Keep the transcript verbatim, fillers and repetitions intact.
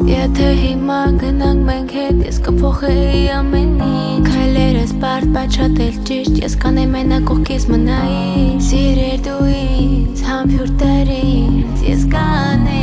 Եթե հիմա գնանք մենք հետ, ես կփոխեի ամեն ինչ Քայլերս բարդ, բայց շատ էլ ճիշտ, ես կանեի մենակ կողքիս մնայի Սիրեր դու ինձ, համբույր տար ինձ, ես կանեի